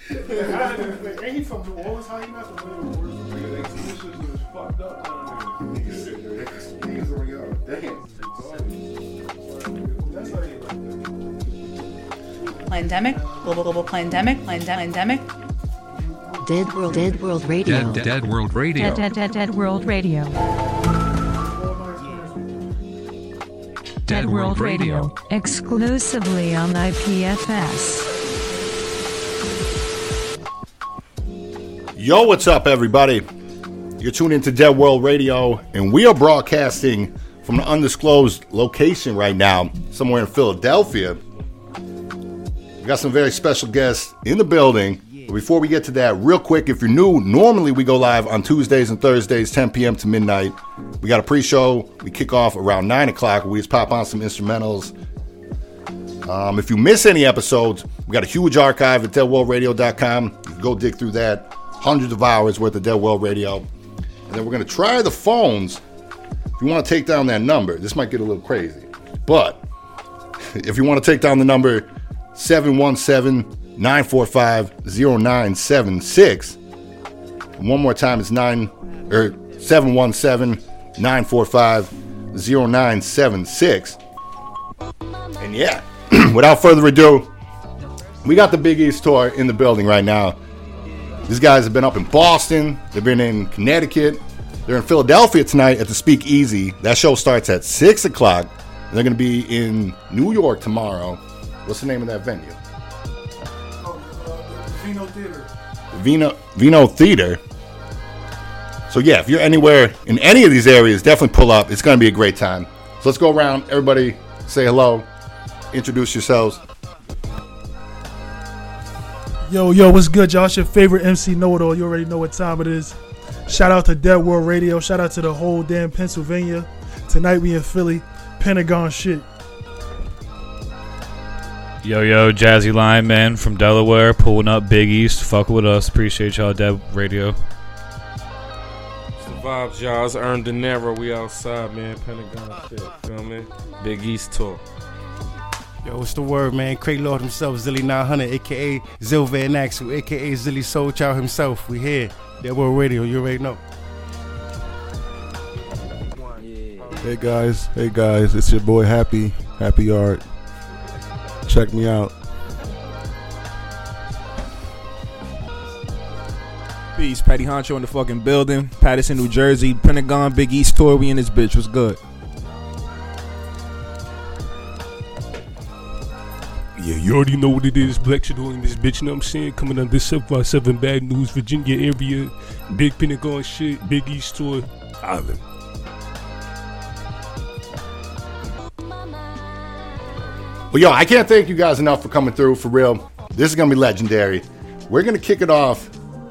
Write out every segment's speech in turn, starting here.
Ain't he from New Orleans? How he not from New Orleans? They tuitions was fucked up down there. Niggas are young. Damn. That's how you Pandemic, global pandemic. Dead World Radio. Dead World Radio. Dead World Radio. Dead World Radio. Exclusively on IPFS. Yo, what's up, everybody? You're tuned into Dead World Radio, and we are broadcasting from an undisclosed location right now, somewhere in Philadelphia. We got some very special guests in the building. But before we get to that, real quick, if you're new, normally we go live on Tuesdays and Thursdays, 10 p.m. to midnight. We got a pre-show. We kick off around 9 o'clock. We just pop on some instrumentals. If you miss any episodes, we got a huge archive at deadworldradio.com. You can go dig through that. Hundreds of hours worth of Dead World Radio. And then we're going to try the phones. If you want to take down that number, this might get a little crazy. But if you want to take down the number 717-945-0976. One more time, it's 717-945-0976. And yeah, without further ado, we got the Big East Tour in the building right now. These guys have been up in Boston. They've been in Connecticut. They're in Philadelphia tonight at the Speak Easy. That show starts at 6 o'clock. And they're going to be in New York tomorrow. What's the name of that venue? Vino Theater. Vino Theater. So yeah, if you're anywhere in any of these areas, definitely pull up. It's going to be a great time. So let's go around. Everybody say hello. Introduce yourselves. Yo, what's good, y'all? It's your favorite MC Know-It-All. You already know what time it is. Shout out to Dead World Radio. Shout out to the whole damn Pennsylvania. Tonight we in Philly. Pentagon shit. Yo, Jazzy Lion Man from Delaware, pulling up Big East. Fuck with us. Appreciate y'all, Dead Radio. It's the vibes, y'all. It's Earn Dinero. We outside, man. Pentagon shit. Feel me? Big East Tour. Yo, what's the word, man? Craig Lord himself, Zilly 900, a.k.a. Zil Van Axel, a.k.a. Zilly Soul Child himself. We here. Dead World Radio. You already know. Hey guys, it's your boy Happy Art. Check me out. Peace, Patty Honcho in the fucking building. Patterson, New Jersey. Pentagon, Big East Tour. We in this bitch. What's good? Yeah, you already know what it is. Black shit in this bitch, you know what I'm saying? Coming on this 757 Bad News, Virginia area. Big Pentagon shit. Big East Tour. Island. Well, yo, I can't thank you guys enough for coming through, for real. This is going to be legendary. We're going to kick it off.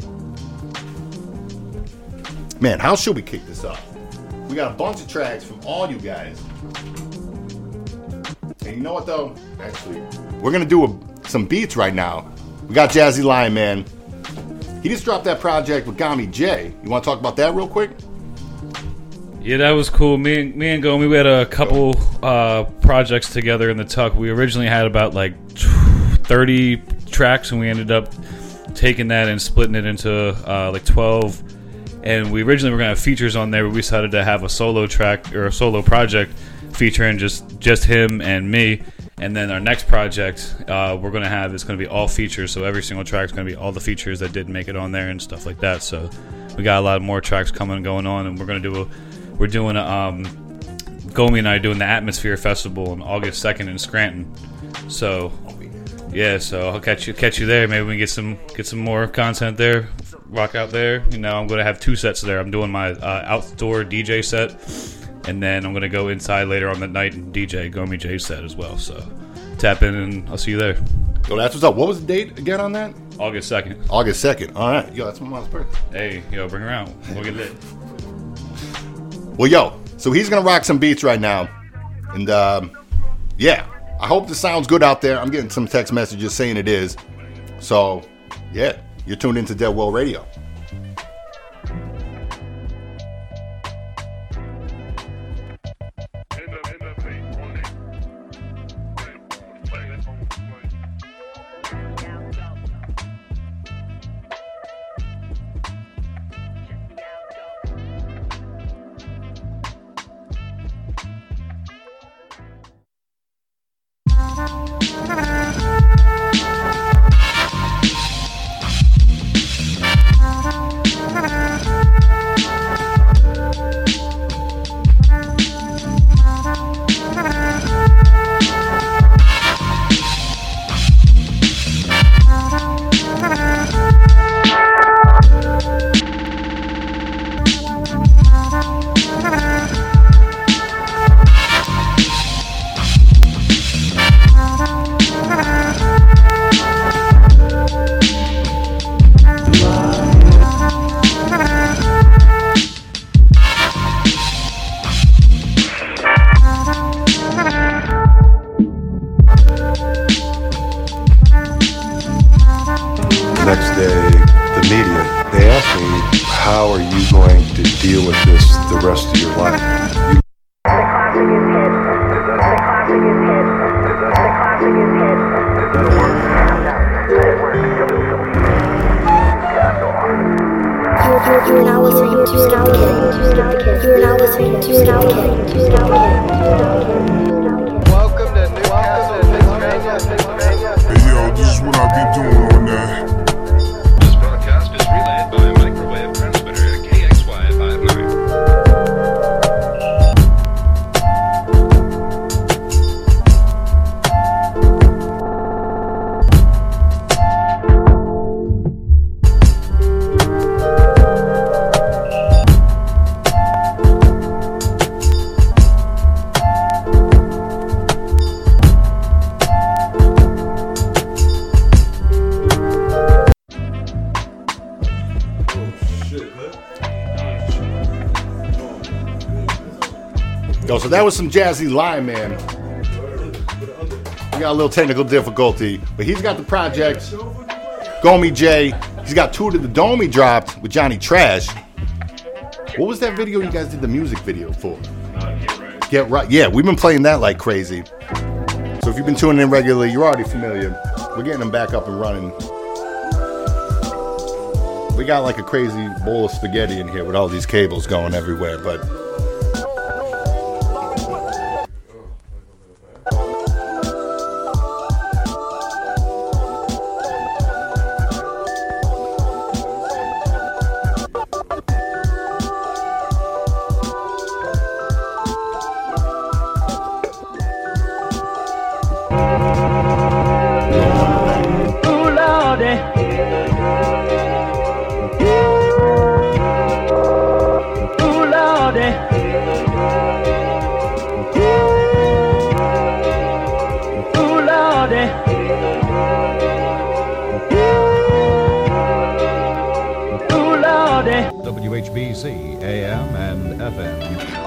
Man, how should we kick this off? We got a bunch of tracks from all you guys. And you know what, though? Actually, we're going to do some beats right now. We got Jazzy Lion Man. He just dropped that project with Gami J. You want to talk about that real quick? Yeah, that was cool. Me and Gomi, we had a couple projects together in the Tuck. We originally had about like 30 tracks, and we ended up taking that and splitting it into like 12. And we originally were going to have features on there, but we decided to have a solo track or a solo project featuring just him and me. And then our next project we're going to have is going to be all features. So every single track is going to be all the features that didn't make it on there and stuff like that. So we got a lot more tracks coming and going on, and we're doing Gomi and I are doing the Atmosphere Festival on August 2nd in Scranton. So yeah, so I'll catch you there. Maybe we can get some more content there. Rock out there. You know, I'm going to have 2 sets there. I'm doing my outdoor DJ set, and then I'm going to go inside later on the night and DJ Gomi J's set as well. So tap in and I'll see you there. Yo, that's what's up. What was the date again on that? August 2nd. August 2nd. All right. Yo, that's my mom's birthday. Hey, yo, bring her out. We'll get lit. Well, yo, so he's going to rock some beats right now. And, yeah, I hope this sounds good out there. I'm getting some text messages saying it is. So, yeah, you're tuned into Dead World Radio. next day, the media, they asked me, how are you going to deal with this the rest of your life? Hey yo, this is what I be doing on that. This broadcast is relayed by a microwave transmitter KXY59. Yo, so that was some Jazzy Lion Man. We got a little technical difficulty, but he's got the project. Gomi J. He's got two that the Domi dropped with Johnny Trash. What was that video you guys did the music video for? Get Right. Yeah, we've been playing that like crazy. So if you've been tuning in regularly, you're already familiar. We're getting them back up and running. We got like a crazy bowl of spaghetti in here with all these cables going everywhere, but WHBC AM and FM.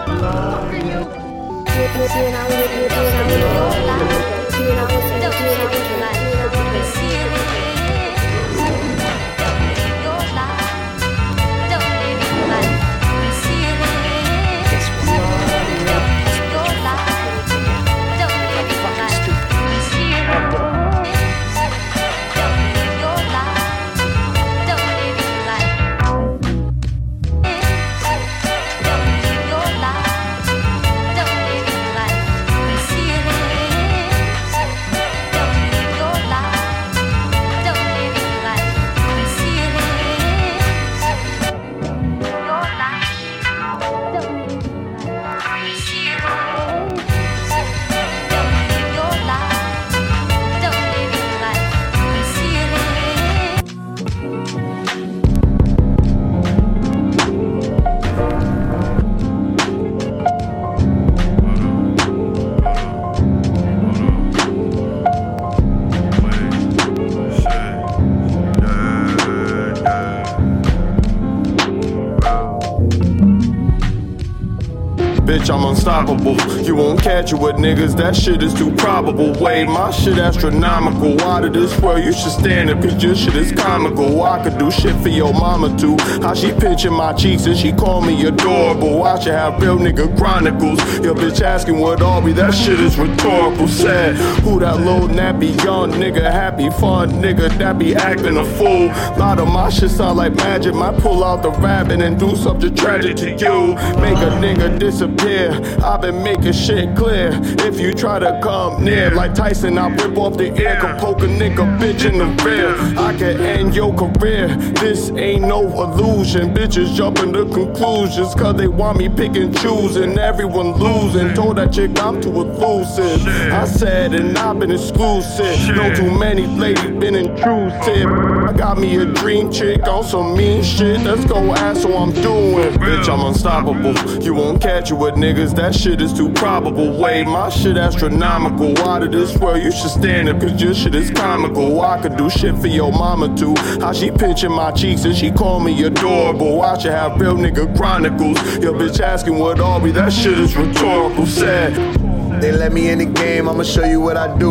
Bitch, I'm unstoppable. You won't catch it with niggas, that shit is too probable. Way, my shit astronomical. Out of this world, you should stand up, cause your shit is comical. I could do shit for your mama too. How she pinching my cheeks and she call me adorable. I should have real nigga chronicles. Your bitch asking what all be, that shit is rhetorical. Sad, who that little nappy young nigga, happy fun nigga that be acting a fool. Lot of my shit sound like magic. Might pull out the rabbit and do something tragic to you. Make a nigga disappear. I've been making shit clear. If you try to come near, like Tyson, I rip off the ear, can poke a nigga bitch in the rear. I can end your career. This ain't no illusion. Bitches jumping to conclusions, cause they want me pick and choose, and everyone losing. Told that chick I'm too elusive. I said, and I've been exclusive. Know too many ladies been intrusive. I got me a dream chick on some mean shit. Let's go ask what I'm doing. Bitch, I'm unstoppable. You won't catch it with niggas, that shit is too probable. Way, my shit astronomical. Out of this world, you should stand up, cause your shit is comical. I could do shit for your mama too. How she pinching my cheeks and she call me adorable. I should have real nigga chronicles. Your bitch asking what all be, that shit is rhetorical. Sad. They let me in the game, I'ma show you what I do.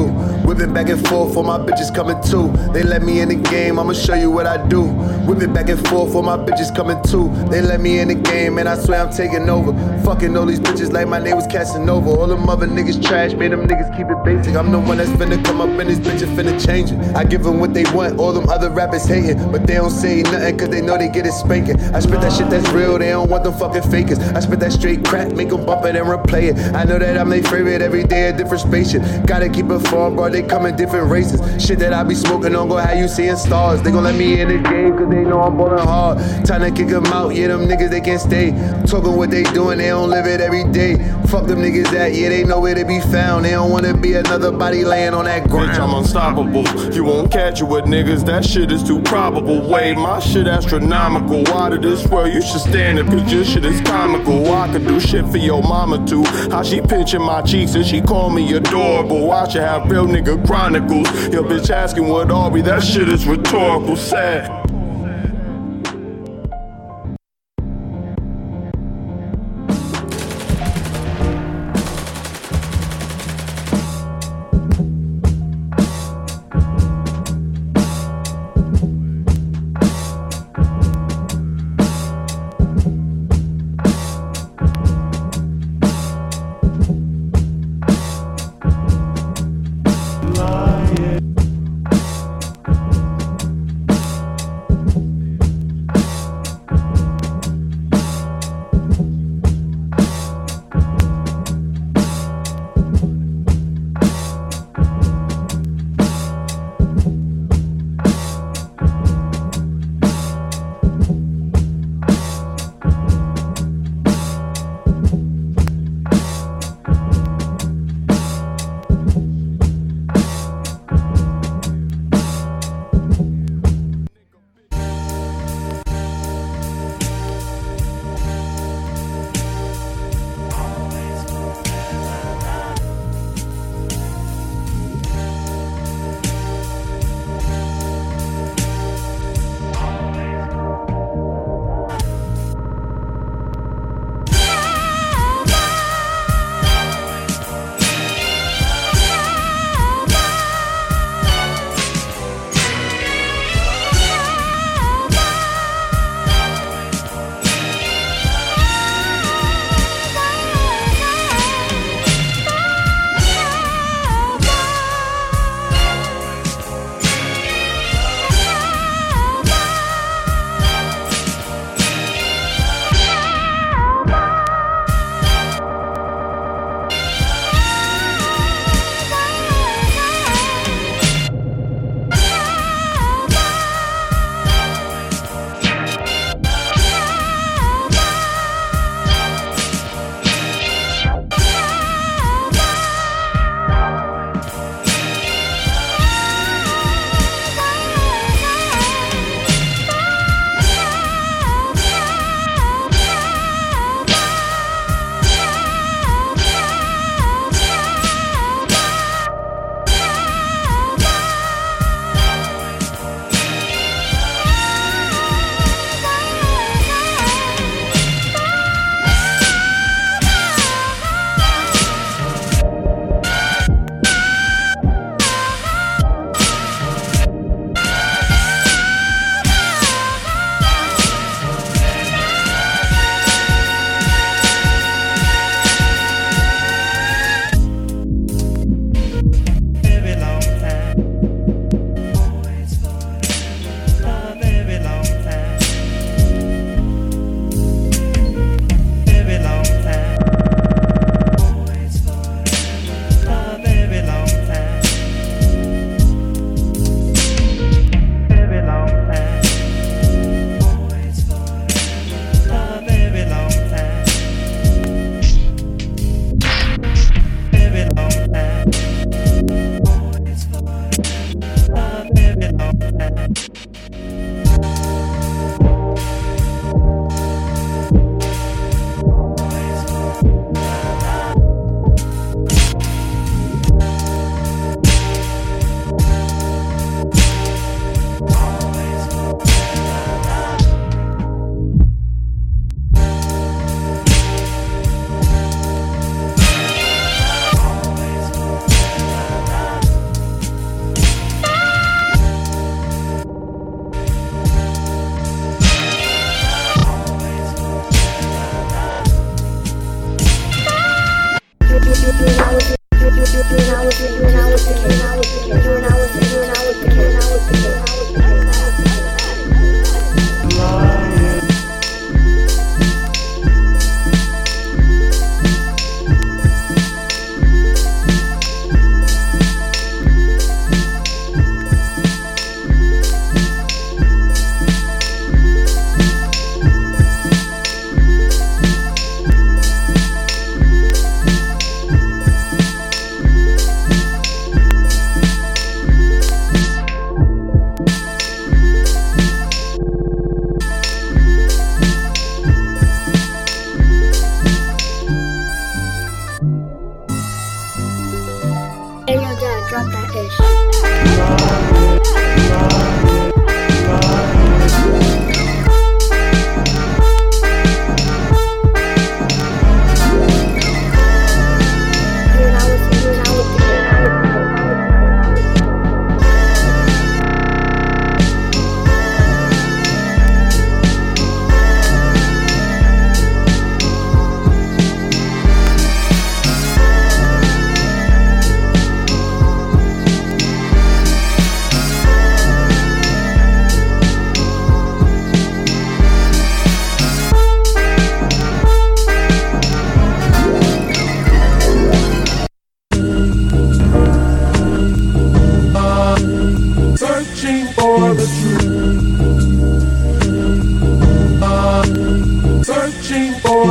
Whipping back and forth for my bitches coming too. They let me in the game, I'ma show you what I do. Whipping back and forth for my bitches coming too. They let me in the game, and I swear I'm taking over. Fucking all these bitches like my name was Casanova. All them other niggas trash, made them niggas keep it basic. I'm the one that's finna come up in this bitch and finna change it. I give them what they want, all them other rappers hating, but they don't say nothing cause they know they get it spanking. I spit that shit that's real, they don't want them fucking fakers. I spit that straight crap, make them bump it and replay it. I know that I'm their favorite, every day a different spaceship. Gotta keep it fun, bro, they come in different races. Shit that I be smoking on, go how you seeing stars. They gon' let me in the game cause they know I'm ballin' hard. Time to kick them out, yeah, them niggas they can't stay. Talking what they doing, they don't live it every day. Fuck them niggas that, yeah, they know where to be found. They don't wanna be another body laying on that ground. Bitch, I'm unstoppable. You won't catch it with niggas, that shit is too probable. Wait, my shit astronomical. Why to this world, you should stand it, cause your shit is comical. I could do shit for your mama too. How she pinching my cheeks and she call me adorable. I should have real nigga chronicles. Your bitch asking what are we, that shit is rhetorical, sad.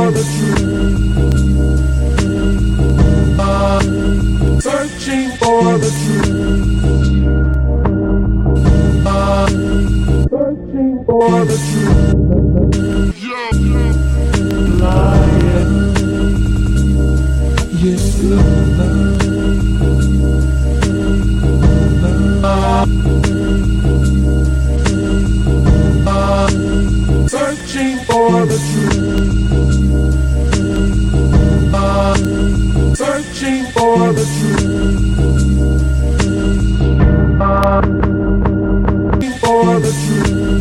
for the truth. Searching for the truth. Searching for the truth. Lying. Yes, searching for the truth. Searching for the truth. For the truth.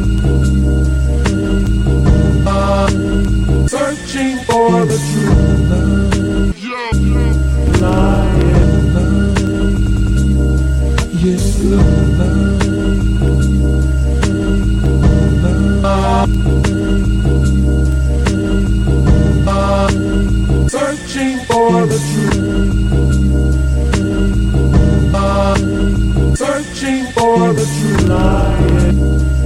Searching for the truth. Lying. Yes, searching for the truth. Searching for the truth. Lying.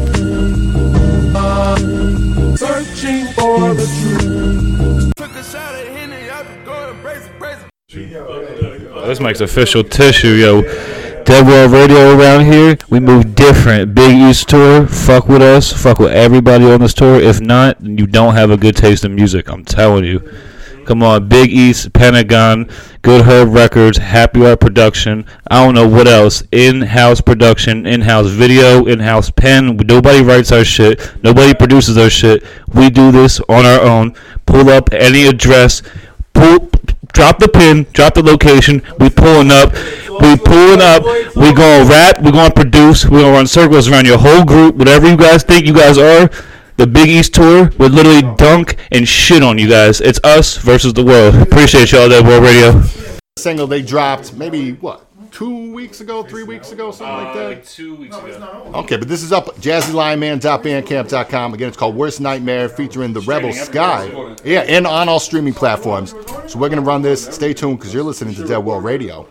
Searching for the truth. Took a shot at Henny, I be going brazen. This makes official tissue, yo. Dead World Radio around here, we move different. Big East tour, fuck with us, fuck with everybody on this tour. If not, you don't have a good taste in music, I'm telling you. Come on, Big East, Pentagon, Good Herb Records, Happy Art Production, I don't know what else. In-house production, in-house video, in-house pen. Nobody writes our shit. Nobody produces our shit. We do this on our own. Pull up any address. Drop the pin, drop the location. We pulling up. We gonna rap. We gonna produce. We gonna run circles around your whole group. Whatever you guys think you guys are. The Big East tour would literally dunk and shit on you guys. It's us versus the world. Appreciate y'all, Dead World Radio. Single they dropped maybe 2 weeks ago, 3 weeks ago, something like that. Like 2 weeks ago. Okay, but this is up jazzylionman.bandcamp.com. Again, it's called Worst Nightmare, featuring the Rebel Sky. Yeah, and on all streaming platforms. So we're gonna run this. Stay tuned because you're listening to Dead World Radio.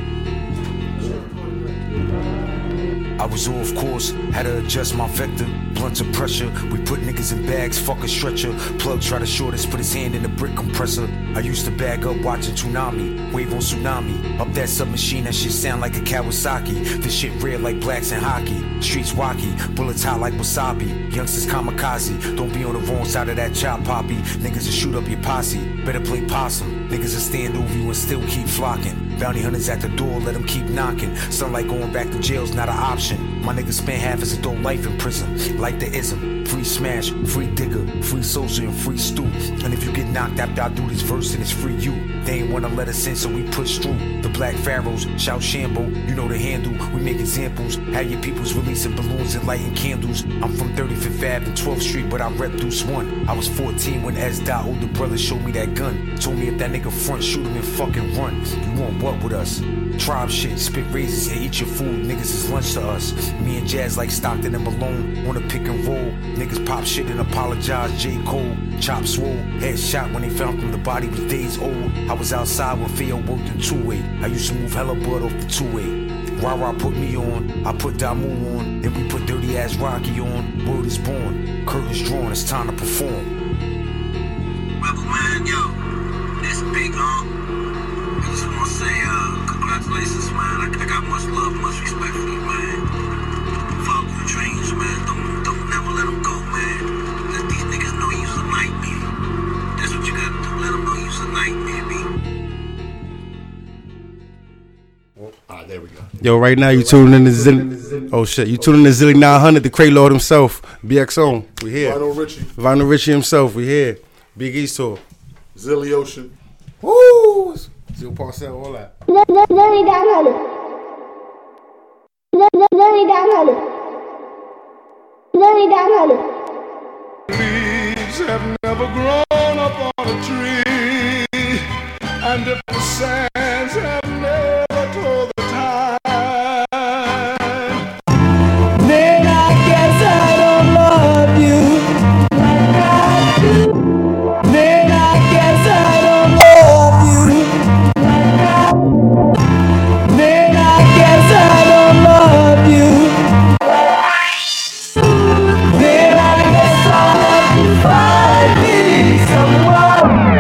I was off course, had to adjust my vector. Blunts of pressure, we put niggas in bags, fuck a stretcher. Plug try to short us, put his hand in the brick compressor. I used to bag up watching Toonami, wave on tsunami. Up that submachine, that shit sound like a Kawasaki. This shit red like blacks in hockey. Streets wacky, bullets hot like wasabi. Youngsters kamikaze, don't be on the wrong side of that chop, poppy. Niggas will shoot up your posse, better play possum. Niggas will stand over you and still keep flocking. Bounty hunters at the door, let them keep knocking. Sunlight going back to jail's not an option. My niggas spent half his adult life in prison. Like the ism, free smash, free digger, free social and free stew. And if you get knocked after I do this verse, then it's free you. They ain't wanna let us in, so we push through. The Black Pharaohs, shout Shambo, you know the handle. We make examples, have your peoples releasing balloons and lighting candles. I'm from 35th Ave and 12th Street, but I rep Deuce 1. I was 14 when S. older brother showed me that gun. Told me if that nigga front, shoot him and fucking run. You want what with us? Tribe shit, spit razors and eat your food. Niggas is lunch to us. Me and Jazz like Stockton and Malone. Wanna pick and roll. Niggas pop shit and apologize. J. Cole, chop swole. Head shot when they found him, the body was days old. I was outside when Theo worked in two-way. I used to move hella blood off the two-way. Rah-rah put me on, I put Damu on. Then we put dirty ass Rocky on. Word is born, curtains drawn, it's time to perform. Rebel man, yo, this big I just wanna say, congratulations, man. I got much love, much respect for you, man. Follow your dreams, man. Don't never let them go, man. Let these niggas know you's a nightmare. That's what you gotta do. Let them know you's a nightmare, B. There we go. Yo, right now you tuning in to Zilly. Oh shit, you tuning in to Zilly 900, the Cray Lord himself, BX-On. We here. Vinyl Richie himself. We here. Big East tour. Zilly Ocean. Woo! Zil Parcell, all that. Zilly 900. Zilly 900. Zilly 900. Leaves have never grown up on a tree, and if the sands have never told the time, then I guess I don't love you. Then I guess I don't love you. Then I guess I don't love you. Then I guess I'll have to find me someone.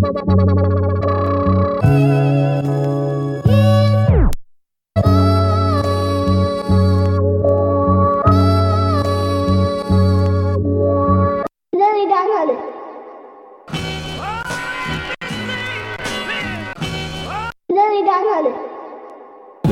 Lily Down Hollow. Lily Down Hollow.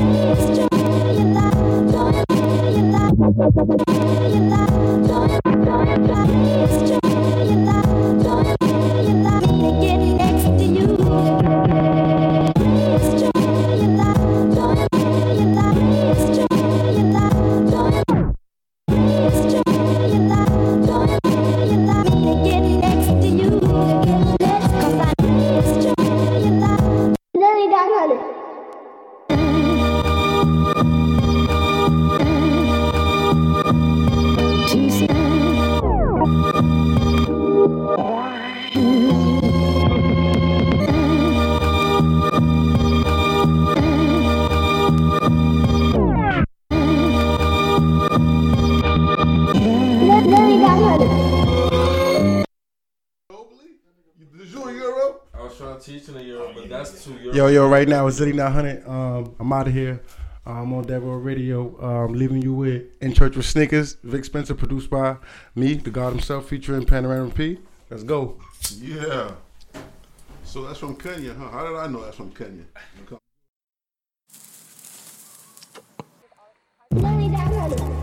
Lily Down Hollow. Lily Down Hollow. I was trying to teach in the Euro, but that's too Euro. Yo, right now it's Zilly 900. I'm out of here. I'm on Dead World Radio. Leaving you with In Church with Snickers. Vic Spencer, produced by me, the God himself, featuring Panorama P. Let's go. Yeah. So that's from Kenya, huh? How did I know that's from Kenya? Lily Down Hollow.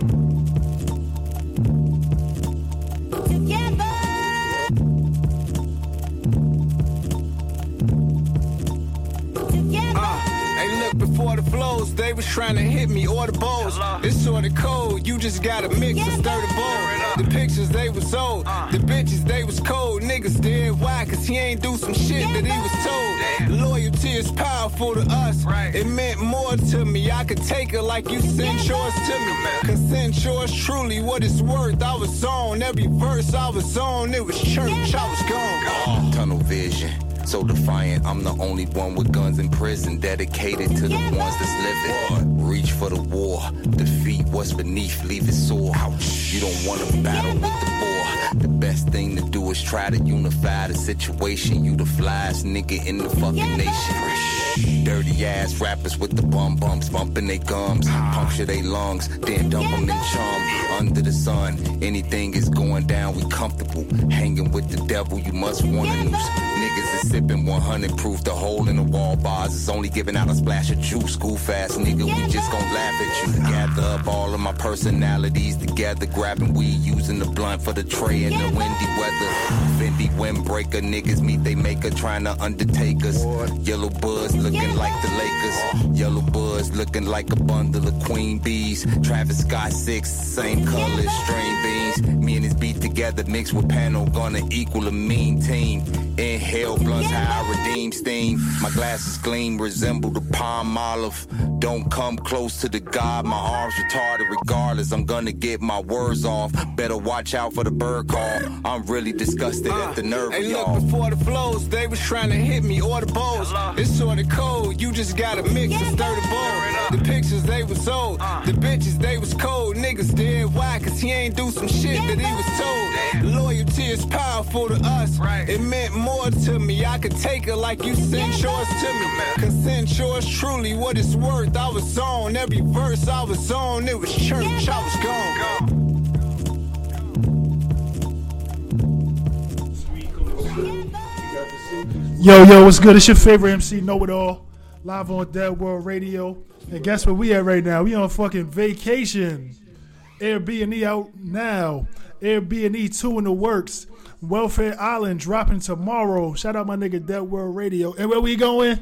Hey, look, before the flows, they was trying to hit me or the bowls. This sort of code, you just gotta mix and stir the bowl. The pictures, they was old. The bitches, they was cold. Niggas dead. Why? Cause he ain't do some shit that he was told. Loyalty is powerful to us. It meant more to me. I could take it like you sent yours to me. Cause sent yours truly what it's worth. I was on every verse I was on. It was church, I was gone. Tunnel vision. So defiant, I'm the only one with guns in prison, dedicated to the ones that's living. Reach for the war, defeat what's beneath, leave it sore. You don't want to battle with the boar. The best thing to do is try to unify the situation. You the flyest nigga in the fucking nation. Dirty ass rappers with the bumps, bumping they gums, puncture they lungs, then dump them in chum. Under the sun, anything is going down, we comfortable. Hanging with the devil, you must want a noose. Niggas is sipping 100 proof, the hole in the wall bars is only giving out a splash of juice. School fast, nigga, we just gon' laugh at you. Gather up all of my personalities together, grabbing weed, using the blunt for the tray in the windy weather. Fendi windbreaker, niggas meet they maker, trying to undertake us. Yellow buzz looking like the Lakers. Yellow buzz looking like a bundle of queen bees. Travis Scott 6, same color as string beans. Me and his beat together mixed with Pano, gonna equal a mean team. Inhale blunts, how I redeem steam. My glasses gleam, resemble the palm olive. Don't come close to the God, my arms retarded. Regardless, I'm gonna get my words off. Better watch out for the bird call. I'm really disgusted at the nerve of Hey, y'all. look, before the flows, they was trying to hit me or the bowls. This sort of code, you just gotta mix and stir the bowl. The pictures, they was old. The bitches, they was cold. Niggas dead. Why? Cause he ain't do some shit that he was told. Loyalty is powerful to us. It meant more to me. I could take it like you sent yours to me. Cause sent yours truly what it's worth. I was on every verse I was on. It was church, I was gone. Yo, what's good? It's your favorite MC Know It All, live on Dead World Radio. And guess where we at right now? We on fucking vacation. Airbnb out now. Airbnb 2 in the works. Welfare Island dropping tomorrow. Shout out my nigga Dead World Radio. And where we going?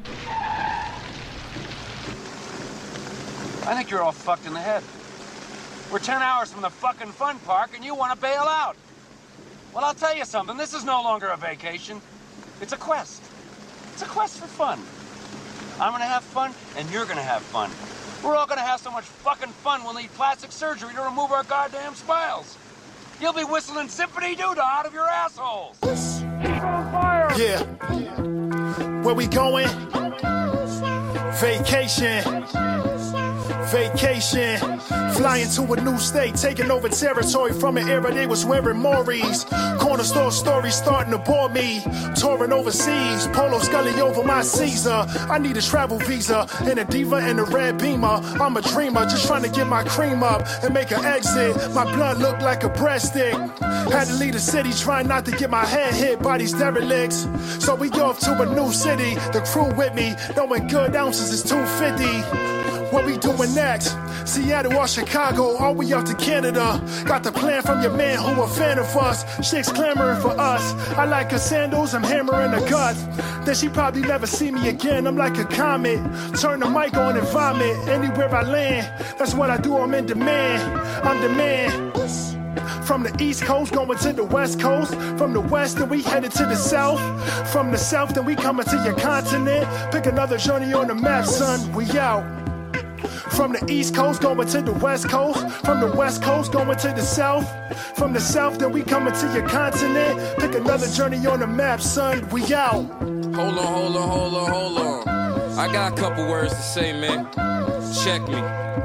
I think you're all fucked in the head. We're 10 hours from the fucking fun park and you want to bail out. Well, I'll tell you something. This is no longer a vacation. It's a quest. It's a quest for fun. I'm gonna have fun and you're gonna have fun. We're all gonna have so much fucking fun we'll need plastic surgery to remove our goddamn smiles. You'll be whistling Zippity Doo Dah out of your assholes. Yeah. Where we going? Vacation. Vacation, flying to a new state, taking over territory from an era they was wearing Maury's. Corner store stories starting to bore me. Touring overseas, Polo Scully over my Caesar. I need a travel visa and a diva and a red beamer. I'm a dreamer, just trying to get my cream up and make an exit. My blood looked like a breadstick. Had to leave the city, trying not to get my head hit by these derelicts. So we off to a new city, the crew with me, knowing good ounces is 250. What we doing next? Seattle or Chicago, are we out to Canada? Got the plan from your man who a fan of us. Chicks clamoring for us. I like her sandals, I'm hammering her gut. Then she probably never see me again, I'm like a comet. Turn the mic on and vomit. Anywhere I land, that's what I do, I'm in demand. I'm the man. From the East Coast going to the West Coast. From the West then we headed to the South. From the South then we coming to your continent. Pick another journey on the map, son, we out. From the East Coast going to the West Coast. From the West Coast going to the South. From the South then we coming to your continent. Pick another journey on the map, son, we out. Hold on. I got a couple words to say, man. Check me.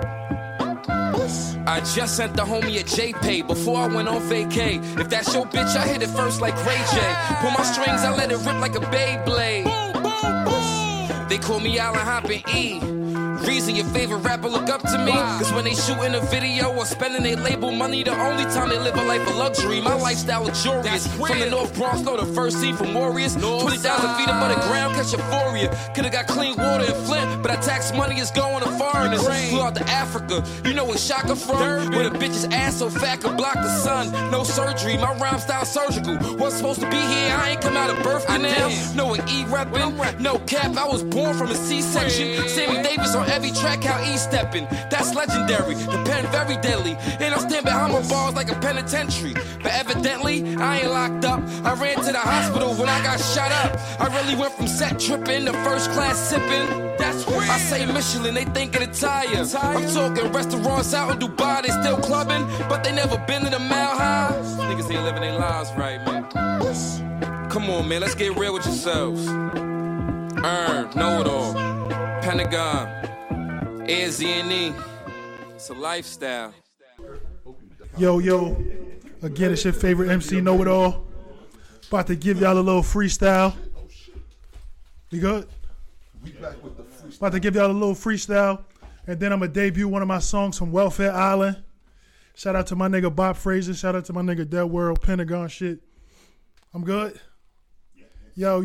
I just sent the homie a JPay before I went on vacay. If that's your bitch, I hit it first like Ray J. Pull my strings, I let it rip like a Beyblade. They call me Allen Hoppin' E. Reason your favorite rapper look up to me? Cause when they shootin' a video or spending their label money, the only time they live a life of luxury. My lifestyle luxurious. From the North Bronx, know the first team from Warriors. 20,000 feet above the ground, catch euphoria. Could've got clean water in Flint, but our tax money is going to foreigners. Flew out to Africa, you know where Shaka from? Where the bitch's ass so fat could block the sun. No surgery, my rhyme style surgical. What's supposed to be here, I ain't come out of birth canal. No E reppin', no cap, I was born from a C-section. Sammy Davis on every track, how E steppin'. That's legendary, the pen very deadly. And I stand behind my bars like a penitentiary. But evidently, I ain't locked up. I ran to the hospital when I got shot up. I really went from set trippin' to first class sippin'. That's real. I say Michelin, they think of the tire. I'm talking restaurants out in Dubai, they still clubbing, but they never been in a mile high. Niggas ain't living their lives right, man. Come on, man, let's get real with yourselves. Know it all. Pentagon, Air Z&E. It's a lifestyle. Yo, again, it's your favorite MC Know It All. About to give y'all a little freestyle. You good? About to give y'all a little freestyle, and then I'm gonna debut one of my songs from Welfare Island. Shout out to my nigga Bob Fraser. Shout out to my nigga Dead World, Pentagon shit. I'm good. Yo.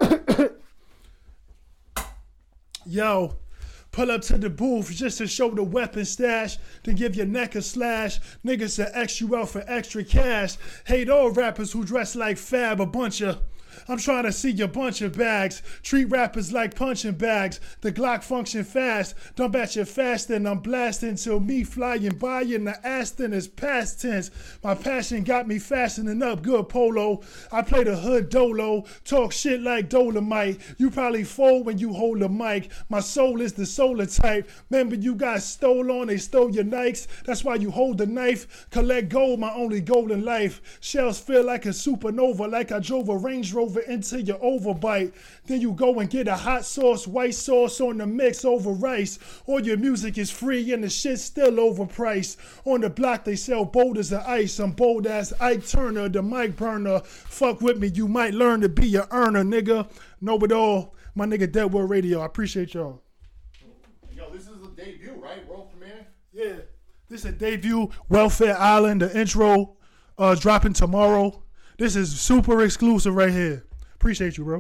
Yo. Pull up to the booth just to show the weapon stash, then give your neck a slash. Niggas that X you out for extra cash. Hate all rappers who dress like Fab, a bunch of. I'm trying to see your bunch of bags. Treat rappers like punching bags. The Glock function fast. Dump at your fasting. I'm blasting till me flying by in the Aston is past tense. My passion got me fastening up good polo. I play the hood dolo. Talk shit like Dolomite. You probably fold when you hold the mic. My soul is the solar type. Remember you got stole on, they stole your Nikes. That's why you hold the knife. Collect gold, my only goal in life. Shells feel like a supernova, like I drove a Range Rover into your overbite. Then you go and get a hot sauce, white sauce on the mix over rice. All your music is free and the shit's still overpriced. On the block they sell boulders of ice. I'm bold as Ike Turner, the mic burner. Fuck with me, you might learn to be an earner, nigga. Know it all. My nigga Dead World Radio. I appreciate y'all. Yo, this is a debut, right? World premiere? Yeah. This is a debut. Welfare Island. The intro dropping tomorrow. This is super exclusive right here. Appreciate you, bro.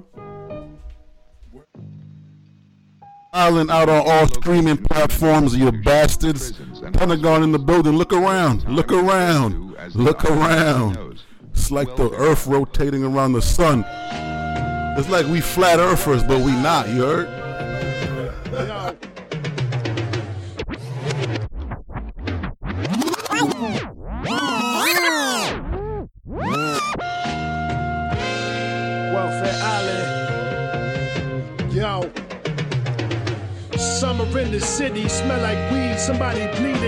Island out on all streaming platforms, you bastards. Pentagon in the building. Look around. Look around. Look around. It's like the earth rotating around the sun. It's like we flat earthers, but we not, you heard? Welfare Island. Yo. Summer in the city, smell like weed, somebody bleeding.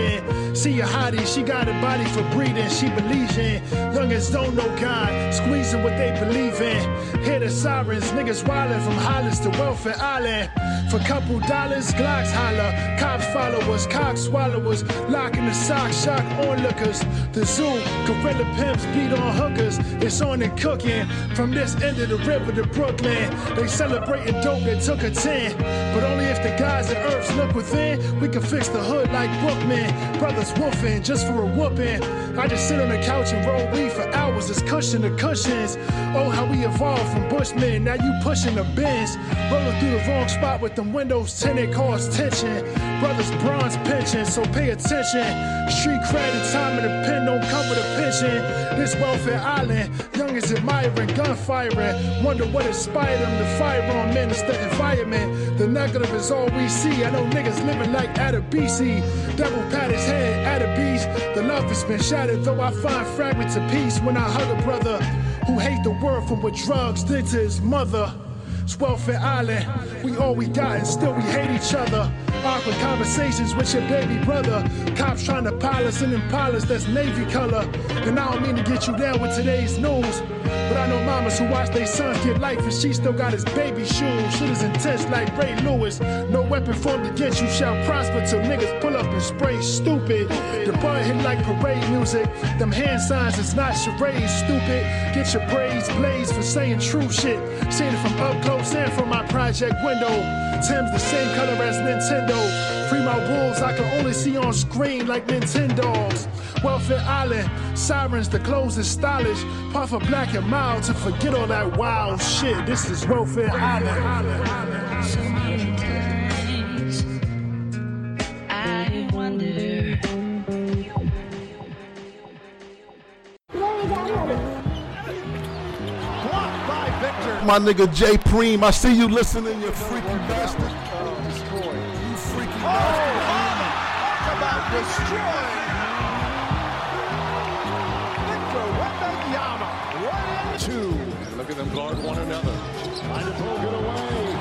See a hottie, she got a body for breeding, she believes in. Youngins don't know God, squeezing what they believe in. Hear the sirens, niggas wildin' from Hollis to Welfare Island. For couple dollars, Glocks holler. Cops follow us, cock swallowers. Locking the sock, shock onlookers. The zoo, gorilla pimps beat on hookers. It's on and cooking. From this end of the river to Brooklyn. They celebrating dope that took a 10. But only if the guys and earths look within, we can fix the hood like Bookman. Brothers woofing just for a whooping. I just sit on the couch and roll weed for hours. It's cushion to cushions. Oh, how we evolved from Bushmen. Now you pushing the bins. Rolling through the wrong spot with them windows tinted, cause tension. Brothers bronze pension, so pay attention. Street credit, time in the pen don't come with a pension. This Welfare Island, youngins admiring, gunfiring. Wonder what inspired them to fire on men. It's the environment. The negative is all we see. I know niggas living like at a BC. Devil pat his head at a beast. The love has been shattered, though I find fragments of peace when I hug a brother who hate the world from what drugs did to his mother. It's Welfare Island, we all we got and still we hate each other. Awkward conversations with your baby brother. Cops trying to pile us in Impalas that's navy color. And I don't mean to get you down with today's news, but I know mamas who watch their sons get life and she still got his baby shoes. Shit is intense like Ray Lewis. No weapon formed against you shall prosper till niggas pull up and spray stupid. The bud hit like parade music. Them hand signs is not charades, stupid. Get your braids blazed for saying true shit. Seeing it from up close and from my project window. Tim's the same color as Nintendo. Free my wolves I can only see on screen like Nintendogs. Welfare Island, sirens, the clothes is stylish. Puff a black and mild to forget all that wild shit. This is Welfare Island. I wonder. My nigga J Preem, I see you listening, you freaky bastard. You freaky bastard. Talk about destroying. Victor Wembanyama. 1 and 2. And look at them guard one another. Trying to pull it away.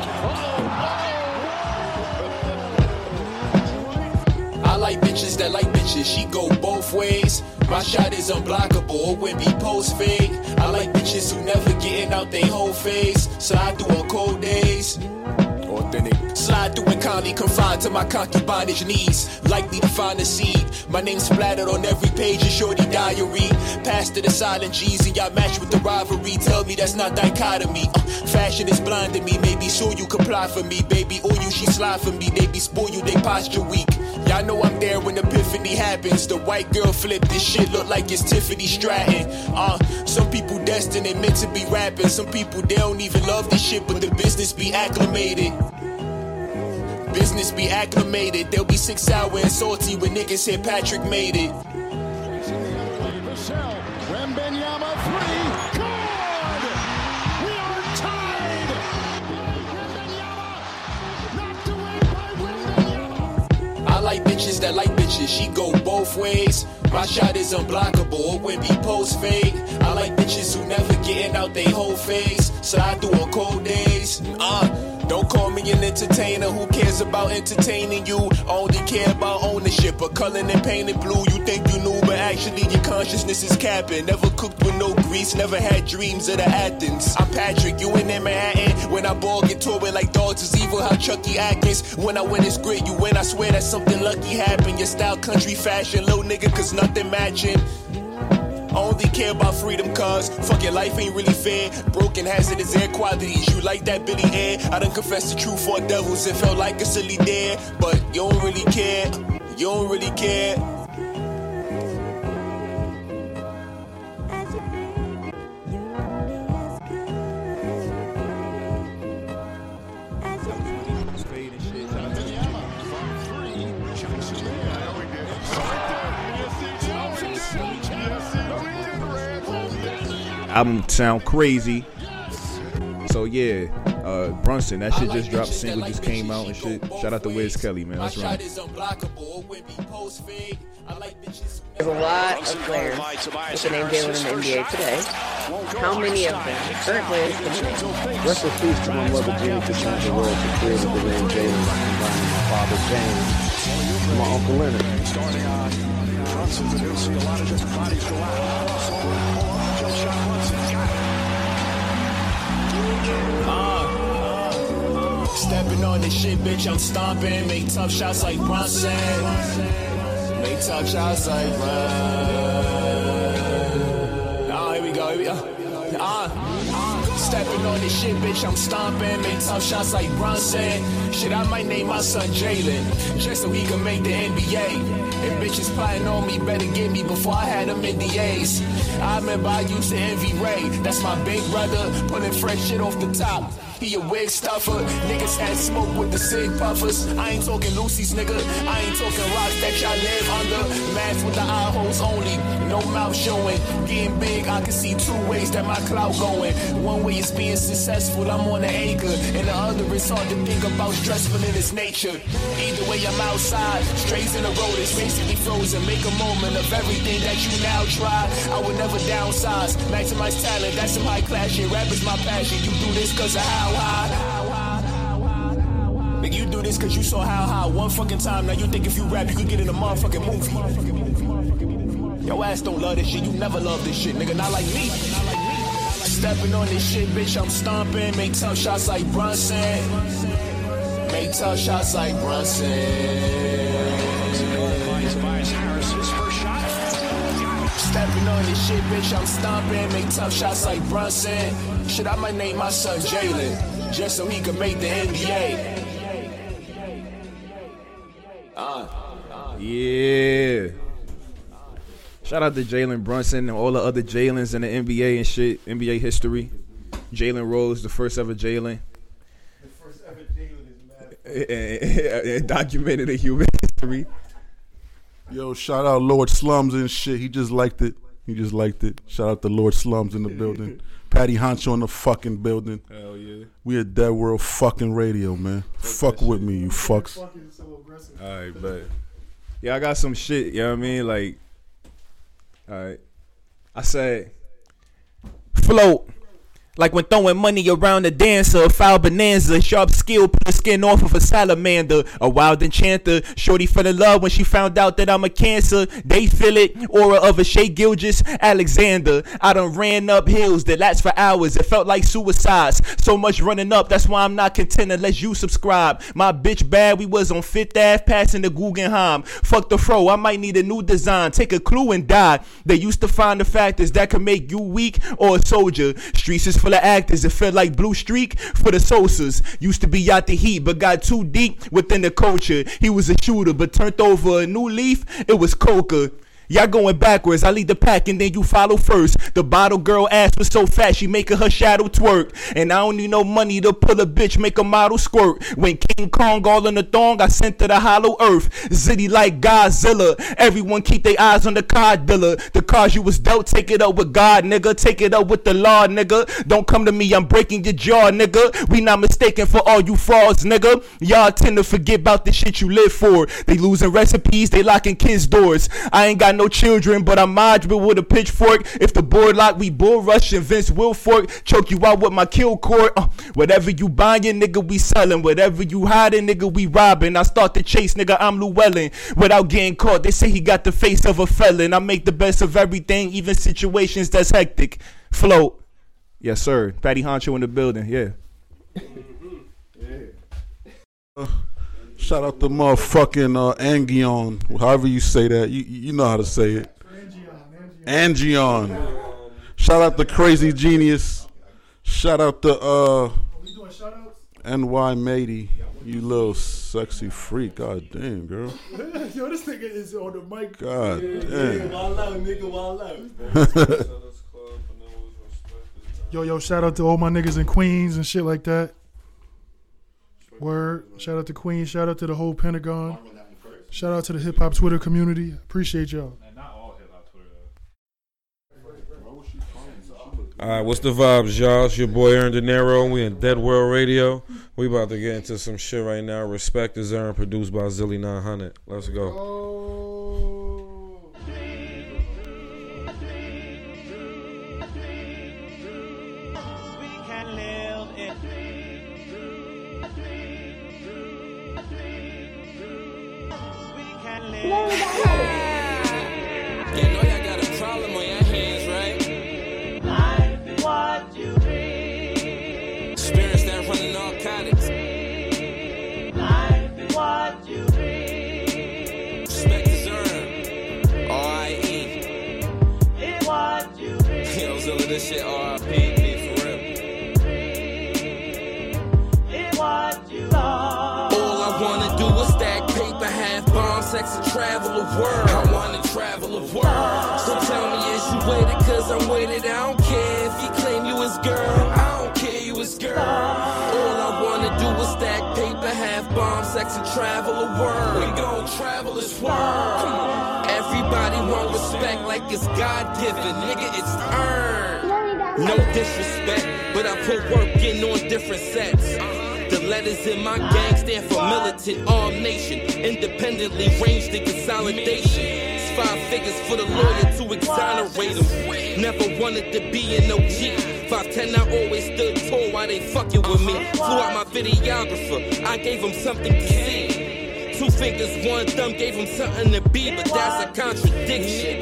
I like bitches that like bitches, she go both ways. My shot is unblockable, it wouldn't be post fake. I like bitches who never getting out they whole face. Slide through on cold days. Authentic. Slide through and calmly confined to my concubinage knees. Likely to find a seed. My name splattered on every page of Shorty diary. Passed to the silent G's and y'all match with the rivalry. Tell me that's not dichotomy. Fashion is blinding me. Maybe so you comply for me. Baby, or you she slide for me. They be spoil you, they posture weak. Y'all know I'm there when epiphany happens. The white girl flip, this shit look like it's Tiffany Stratton. Some people destined and meant to be rapping. Some people, they don't even love this shit, but the business be acclimated. Business be acclimated. They'll be 6 sour and salty when niggas said Patrick made it. Michelle, Wembanyama 3. Good! We are tied! Wembanyama knocked away by Wembanyama. I like bitches that like bitches, she go both ways. My shot is unblockable, it wouldn't be post fake. I like bitches who never getting out they whole face. Slide through on cold days. Don't call me an entertainer, who cares about entertaining you? I only care about ownership, a color and painted blue. You think you knew, but actually your consciousness is capping. Never cooked with no grease, never had dreams of the Athens. I'm Patrick, you in Manhattan. When I ball get touring like dogs is evil, how Chucky Atkins. When I win it's grit, you win, I swear that something lucky happened. Your style country fashion, little nigga, cause nothing matching. I only care about freedom cause fuck your life ain't really fair. Broken hazardous air qualities, you like that Billy Air. I done confessed the truth for devils, it felt like a silly dare. But you don't really care, you don't really care. Album sound crazy. So yeah, Brunson, that shit just dropped. Single just came out and shit. Shout out to Wiz Kelly, man. That's right. There's a lot of players with the name Jalen in the NBA today. How many of them current players can you name? Rest in peace to my mother Jenny to change the world to create the name Jalen by combining my father James and my uncle Leonard. Brunson. You're going to see a lot of different bodies go out. Crossover, pull up, jump shot, Brunson. Got it. Stepping on this shit, bitch, I'm stomping. Make tough shots like Brunson. Make tough shots like Brunson. Oh, here we go, here we go. Stepping on this shit, bitch, I'm stomping. Make tough shots like Brunson. Shit, I might name my son Jalen, just so he can make the NBA. And bitches plotting on me, better get me before I had them NDAs. I remember I used to envy Ray, that's my big brother, pulling fresh shit off the top. He a wig stuffer, niggas had smoke with the cig puffers. I ain't talking Lucy's, nigga, I ain't talking rocks that y'all live under. Mask with the eye holes only, no mouth showing. Getting big, I can see two ways that my clout going. One way is being successful, I'm on the acre, and the other is hard to think about, stressful in its nature. Either way, I'm outside, strays in the road, it's basically frozen. Make a moment of everything that you now try. I would never downsize, maximize talent, that's some high class shit. Rap is my passion, you do this cause of how high. Nigga, you do this cause you saw how high one fucking time. Now you think if you rap, you could get in a motherfucking movie. Your ass don't love this shit, you never love this shit, nigga, not like me. Stepping on this shit, bitch, I'm stomping. Make tough shots like Brunson. Make tough shots like Brunson. Stepping on this shit, bitch, I'm stomping. Make tough shots like Brunson. Shit, I might name my son Jalen, just so he can make the NBA. Yeah. Shout out to Jalen Brunson and all the other Jalens in the NBA and shit, NBA history. Jalen Rose, the first ever Jalen. The first ever Jalen is mad. Documented in human history. Yo, shout out Lord Slums and shit. He just liked it. Shout out to Lord Slums in the building. Patty Honcho in the fucking building. Hell yeah. We at Dead World fucking Radio, man. Fuck with me, you fucks. Alright, bet. Yeah, I got some shit, you know what I mean? Like, alright. I said, float. Like when throwing money around a dancer, a foul bonanza, sharp skill, put the skin off of a salamander, a wild enchanter. Shorty fell in love when she found out that I'm a cancer. They feel it, aura of a Shea Gilgis Alexander. I done ran up hills that last for hours. It felt like suicides. So much running up, that's why I'm not content unless you subscribe. My bitch bad, we was on 5th Ave, passing the Guggenheim. Fuck the fro, I might need a new design. Take a clue and die. They used to find the factors that could make you weak or a soldier. Streets is full of actors, it felt like Blue Streak for the Sosas. Used to be out the heat, but got too deep within the culture. He was a shooter, but turned over a new leaf, it was Coca. Y'all going backwards, I lead the pack and then you follow first. The bottle girl ass was so fat, she making her shadow twerk. And I don't need no money to pull a bitch, make a model squirt. When King Kong all in the thong, I sent to the hollow earth. Zitty like Godzilla, everyone keep their eyes on the card dealer. The cards you was dealt, take it up with God, nigga. Take it up with the law, nigga. Don't come to me, I'm breaking your jaw, nigga. We not mistaken for all you frauds, nigga. Y'all tend to forget about the shit you live for. They losing recipes, they locking kids' doors. I ain't got no children, but I'm Modric with a pitchfork. If the board lock, we bull rush and Vince Wilfork. Choke you out with my kill cord. Whatever you buying, nigga, we selling. Whatever you hiding, nigga, we robbing. I start the chase, nigga, I'm Llewellyn. Without getting caught, they say he got the face of a felon. I make the best of everything, even situations that's hectic. Float. Yes, sir. Patty Honcho in the building, yeah. Shout out to motherfucking Angion, however you say that. You know how to say it. Angion. Shout out to Crazy Genius. Shout out to NY Matey. You little sexy freak. God damn, girl. Yo, this nigga is on the mic. God damn. Wild out. Yo, shout out to all my niggas in Queens and shit like that. Word. Shout out to Queens. Shout out to the whole Pentagon. Shout out to the hip hop Twitter community. Appreciate y'all. Alright, what's the vibes, y'all? It's your boy Aaron De Niro. We in Dead World Radio. We about to get into some shit right now. Respect is earned, produced by Zilly 900. Let's go. shit R.I.P. for real. All I wanna do is stack paper, have bomb, sex, and travel the world. I wanna travel the world. So tell me, is you waited? Cause I'm waited. I don't care if you claim you his girl. I don't care you his girl. All I wanna do is stack paper, have bomb, sex, and travel the world. We gon' travel this world. Come on. Everybody want respect like it's God-given. Nigga, it's earned. No disrespect, but I put work in on different sets. The letters in my gang stand for militant armed nation, independently ranged in consolidation. It's 5 figures for the lawyer to exonerate him. Never wanted to be an OG. 5'10", I always stood tall while they fucking with me. Flew out my videographer, I gave him something to see. 2 fingers, 1 thumb, gave him something to be, but that's a contradiction.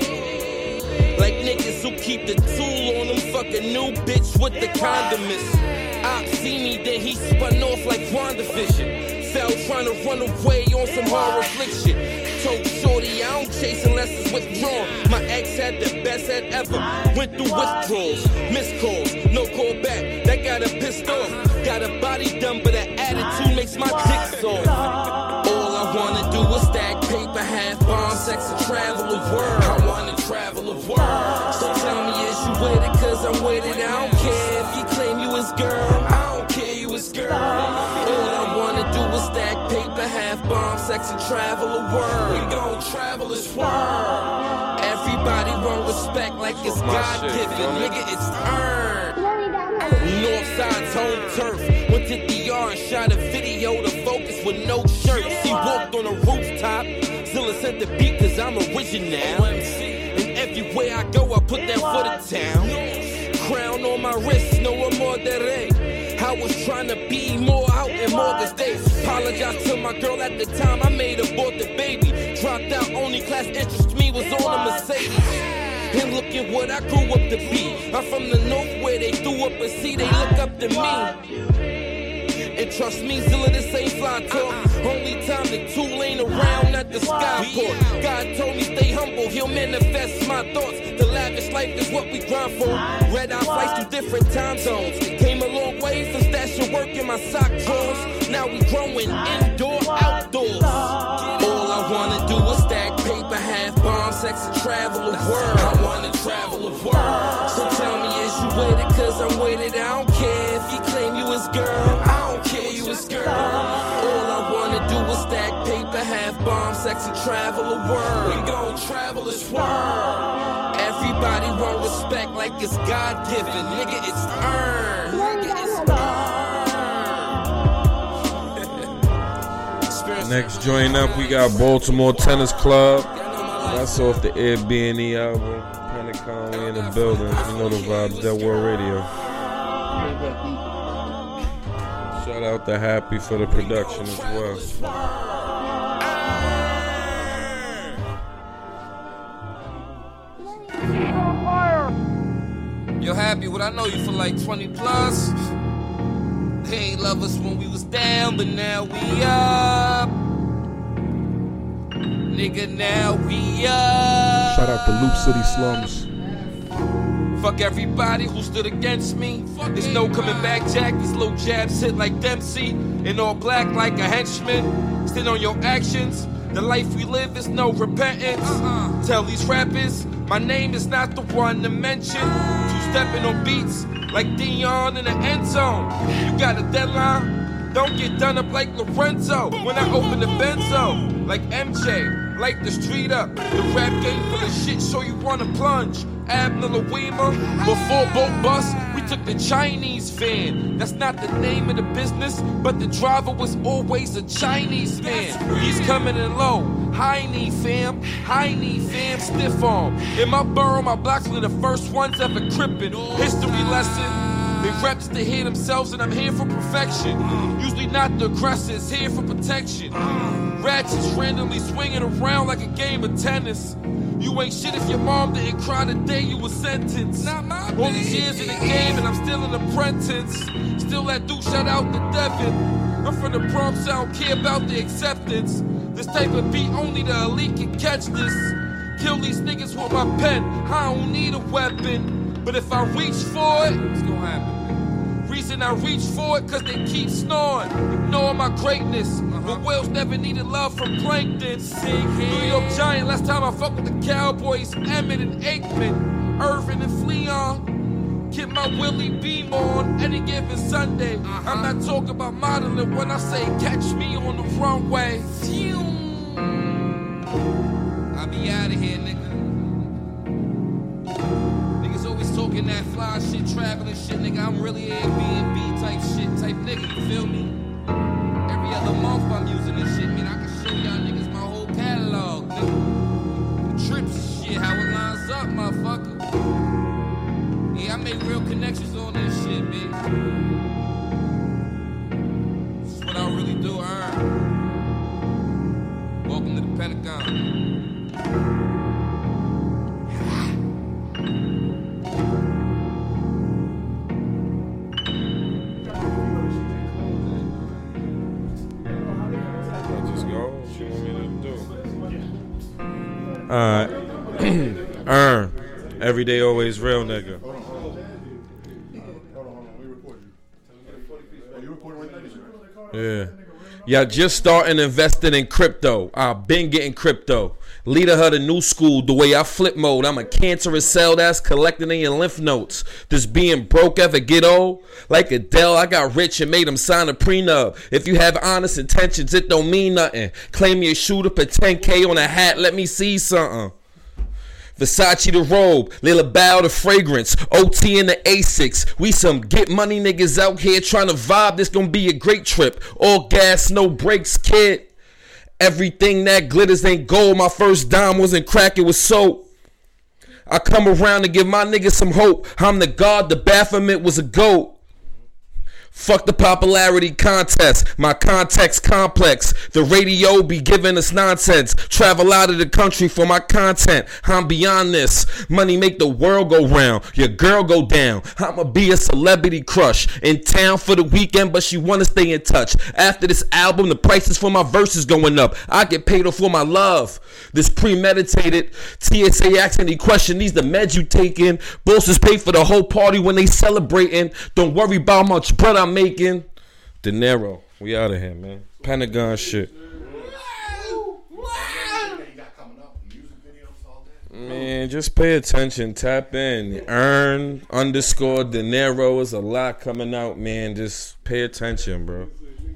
Like niggas who keep the tool on them, fuck a new bitch with the condiments. Op see me, then he spun off like WandaVision. Fell trying to run away on some horror affliction. Told shorty I don't chase unless it's withdrawn. My ex had the best head ever. Went through withdrawals, missed calls, no call back. That got her pissed off. Got a body done, but her attitude makes my dick soft. All I wanna do is stack paper, have bomb, sex, and travel the world. I wanna travel the world. So tell me, is you waited? Cause I'm waited. I don't care if you claim you his girl. I don't care you his girl. All I wanna do is stack paper, have bomb, sex, and travel the world. We gon' travel this world. Everybody want respect like it's God-given. Nigga, it's earned. Northside's home turf. Went to DR and shot a video to Focus with no shirt. He walked on a rooftop. Zilla sent the beat cause I'm original. And everywhere I go, I put that for the town. Crown on my wrist, no more that. I was trying to be more out in Morgan State. Apologize to my girl at the time I made abort the baby. Dropped out, only class interest me was on a Mercedes. And look at what I grew up to be. I'm from the north where they threw up a C, they look up to me. And trust me, Zilla, this ain't fly talk. Only time the tool ain't around at the skyport. God told me stay humble, he'll manifest my thoughts. The lavish life is what we grind for. Red eye flights through different time zones. Came a long way from stashing work in my sock drawers. Now we growing indoor, outdoors. All I wanna do is stack paper, have bomb, sex, and travel the world. I wanna travel the world. So tell me, is you waited? Cause I'm waited. I don't care if you claim you his girl. I don't care you his girl. All I wanna do is stack paper, have bomb, sex, and travel the world. We gon' travel this world. Everybody want respect like it's God-given. Nigga, it's earned. Nigga, it's earned. Next joint up, we got Baltimore Tennis Club. That's off the Airbnb album. Pentagon, we in the building. You know the vibes, Dead World Radio. Shout out to Happy for the production as well. Yo, Happy, what I know you for like 20 plus. They ain't love us when we was down, but now we up. Nigga, now we up. Shout out to Loop City Slums. Fuck everybody who stood against me. There's no coming back, Jack. These little jabs hit like Dempsey. In all black like a henchman. Stand on your actions. The life we live is no repentance. Tell these rappers, my name is not the one to mention. Two-stepping on beats like Dion in the end zone. You got a deadline? Don't get done up like Lorenzo. When I open the benzo, like MJ, light the street up. The rap game full of shit, so you wanna plunge. Abner Louima, before boat bus, we took the Chinese van. That's not the name of the business, but the driver was always a Chinese man. He's coming in low, high knee fam, stiff arm. In my borough, my blocks were the first ones ever crippin'. History lesson. They reps to hear themselves and I'm here for perfection. Usually not the aggressors, here for protection. Ratchets randomly swinging around like a game of tennis. You ain't shit if your mom didn't cry the day you was sentenced. All these years in the game and I'm still an apprentice. Still that dude, shout out to Devin. I'm from the Bronx, I don't care about the acceptance. This type of beat, only the elite can catch this. Kill these niggas with my pen, I don't need a weapon. But if I reach for it, it's gonna happen. Reason I reach for it, cause they keep snoring, ignoring my greatness. But whales never needed love from plankton. New York Giant, last time I fucked with the Cowboys, Emmett and Aikman, Irvin and Fleon. Get my Willie Beam on any given Sunday. I'm not talking about modeling when I say catch me on the runway. I'll be out of here, nigga. Niggas always talking that fly shit, traveling shit, nigga. I'm really Airbnb type shit, type nigga, you feel me? Every other month I'm using this shit, man. I can show y'all niggas my whole catalog, nigga. The trips and shit, how it lines up, motherfucker. Yeah, I make real connections on this shit, man. This is what I really do earn. Welcome to the Pentagon. Just go. What you want me to do? Earn. Every day, always real, nigga. Yeah. Y'all just starting investing in crypto. I've been getting crypto. Leader of the new school, the way I flip mode. I'm a cancerous cell that's collecting in your lymph nodes. Does being broke ever get old? Like Adele, I got rich and made him sign a prenup. If you have honest intentions, it don't mean nothing. Claim you're a shooter, put 10K on a hat, let me see something. Versace the robe, Lil Bow the fragrance, OT in the Asics. We some get money niggas out here trying to vibe. This gonna be a great trip. All gas, no brakes, kid. Everything that glitters ain't gold. My first dime wasn't crack, it was soap. I come around to give my niggas some hope. I'm the god, the Baphomet was a goat. Fuck the popularity contest, my context complex. The radio be giving us nonsense. Travel out of the country for my content. I'm beyond this. Money make the world go round. Your girl go down. I'ma be a celebrity crush. In town for the weekend, but she wanna stay in touch. After this album, the prices for my verses going up. I get paid off for my love. This premeditated. TSA asks any question. These the meds you taking. Bosses pay for the whole party when they celebrating. Don't worry about how much bread I'm making. De Niro, we out of here, man. Pentagon shit. Man, just pay attention. Tap in. Earn _ De Niro is a lot coming out, man. Just pay attention, bro.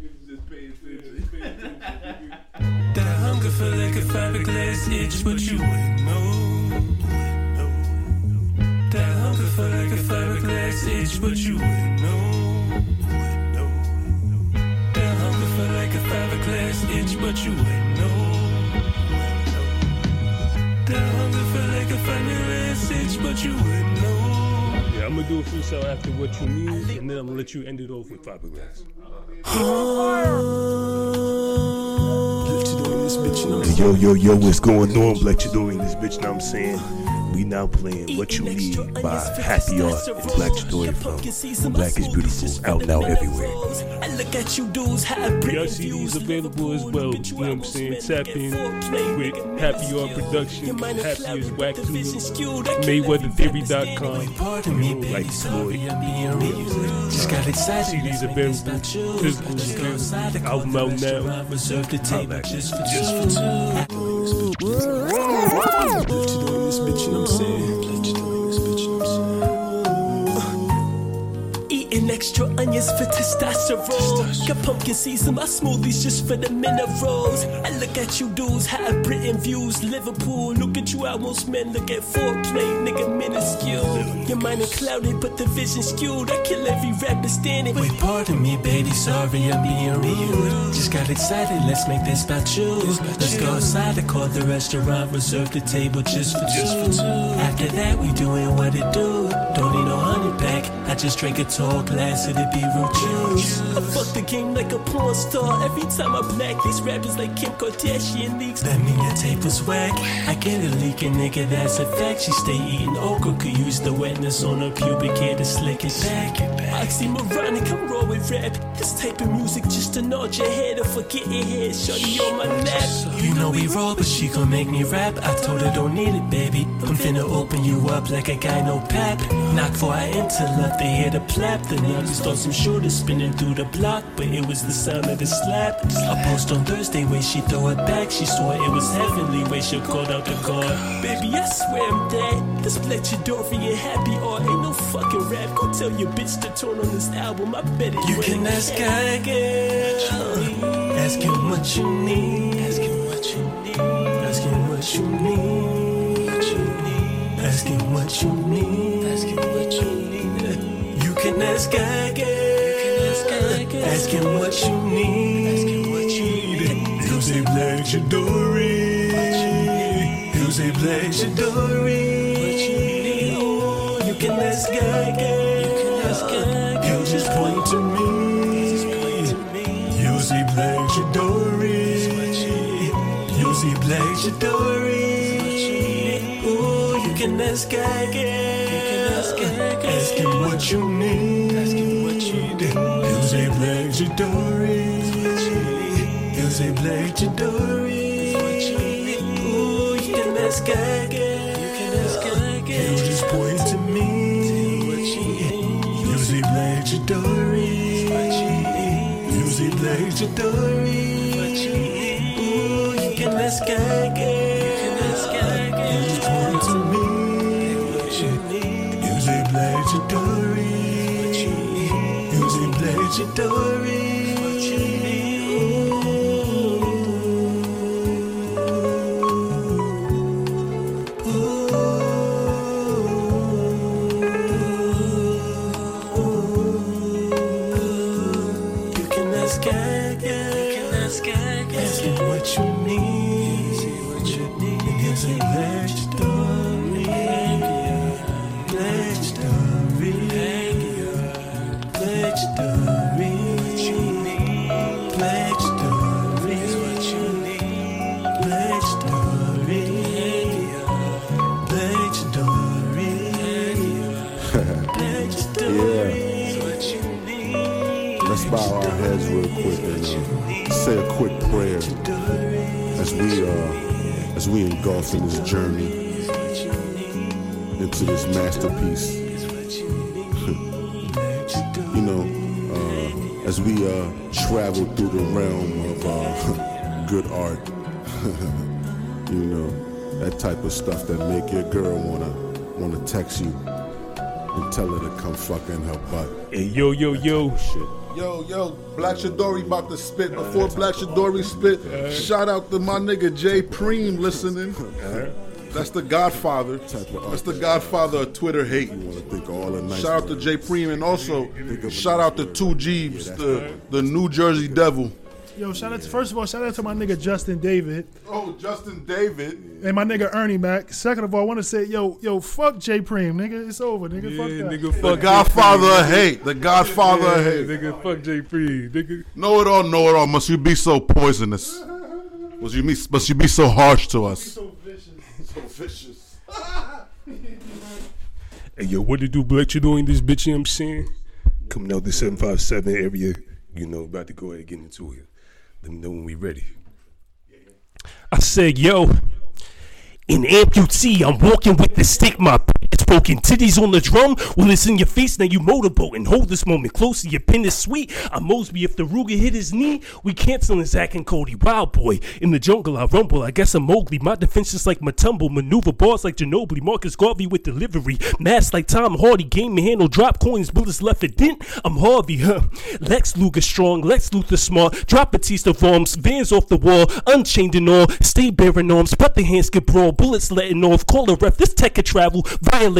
That hunger feel like a fiberglass itch, but you wouldn't know. That hunger feel like a fiberglass itch, but you wouldn't know. That hunger feel like a fiberglass itch, but you wouldn't know. That hunger feel like a fiberglass itch, but you wouldn't know. Yeah, I'm gonna do a freestyle after what you need, and then I'm gonna let you end it off with fiberglass. Yo, what's going on? Black Chidori in this bitch, know what I'm saying? We now playing What You Need by Happy Art and Black Chidori from Black is Beautiful, out now everywhere. Y'all CDs available as well, you know what I'm saying? Tap in with Happy Art Productions, Happy is Whack to MayweatherTheory.com, like Floyd. CDs available, physical available, album out now. Eating extra onions for testosterone. Got pumpkin seeds in my smoothies just for the minerals. I look at you dudes, high Britain views, Liverpool. Look at you out, most men look at foreplay, nigga minuscule. Your mind is clouded, but the vision skewed. I kill every rapper standing. Wait, pardon me, baby, sorry, I'm being rude. Just got excited, let's make this about you. Let's go outside, I call the restaurant, reserve the table just for two. After that, we doing what it do. Don't need no honey pack, I just drank a tall glass of the beetroot juice. I fuck the game like a porn star. Every time I black these rappers like Kim Kardashian leaks. That mean your tape was whack. I get a leak, a nigga, that's a fact. She stay eating okra, could use the wetness on her pubic hair to slick it back. Oxymoronic, I'm raw with rap. This type of music just to nod your head or forget your head. Shorty on my nap. You know we raw, but she gon' make me rap. I told her don't need it, baby. I'm finna open you up like a guy no pap. Knock before I enter, love to hear the plap. The numbers thought some shooters spinning through the block, but it was the sound of the slap. I post on Thursday where she throw it back. She swore it was heavenly where she called out the guard. Baby, I swear I'm dead. This Fletcherdorian happy art ain't no fucking rap. Go tell your bitch to turn on this album. I bet it. You can ask Guy, girl. Ask him what you need. Ask him what you need. Ask him what you need. Ask him what you need. Ask him what you need. You can ask Guy, girl. Ask him what you need. Ask him what you need. He'll say Fletcherdorian. He'll say Fletcherdorian. Oh, you can ask Guy, girl. He'll just point to me. You'll see Fletcherdorian. You'll see Fletcherdorian. Ooh, you can ask Guy, girl. Ask him what you need. Ask him what you need. He'll say Fletcherdorian. He'll say Fletcherdorian. Ooh, you can ask Guy, girl. He'll just point to me. You'll see Fletcherdorian. You'll see Fletcherdorian. Ooh, you can ask Guy, girl. He'll just point to me. You'll see Fletcherdorian. You'll see Fletcherdorian. Ask him what you need. And he'll say Fletcherdorian. Fletcherdorian. Fletcherdorian. Let's bow our heads real quick and say a quick prayer as we engulf in this journey into this masterpiece. You know, as we travel through the realm of good art, you know, that type of stuff that make your girl wanna text you and tell her to come fuck in her butt. Hey, yo, shit. Yo, Black Shadori about to spit. Before Black Shadori spit, shout out to my nigga Jay Preem listening. That's the Godfather. That's the Godfather of Twitter hate. You want to think of all the nice shout out to Jay Preem, and also shout out to 2 Jeeves, the New Jersey Devil. Yo, first of all, shout out to my nigga Justin David. Oh, Justin David. And my nigga Ernie Mac. Second of all, I want to say, yo, fuck Jay Preem, nigga. It's over, nigga. Fuck that. Nigga, fuck the Godfather of hate. The Godfather of hate. Nigga, fuck Jay Preem, nigga. Know it all. Must you be so poisonous? Must you be so harsh to us? So vicious. Hey, yo, what did do Black Shadori this bitch, you know what I'm saying? Coming out the 757 area, you know, about to go ahead and get into it. Let me know when we ready. I said, yo, in amputee, I'm walking with the stick, my it's broken titties on the drum. Well, it's in your face, now you motorboating. Hold this moment closer, your pin is sweet. I'm Mosby, if the Ruger hit his knee, we canceling Zach and Cody. Wild boy, in the jungle I rumble, I guess I'm Mowgli. My defense is like Matumbo, maneuver bars like Ginobili. Marcus Garvey with delivery, mask like Tom Hardy. Game and handle, drop coins, bullets left a dent. I'm Harvey, huh? Lex Luger strong, Lex Luthor smart. Drop Batista arms, Vans off the wall, unchained and all. Stay bearing arms, but the hands get brawl. Bullets letting off, call a ref, this tech could travel. Violate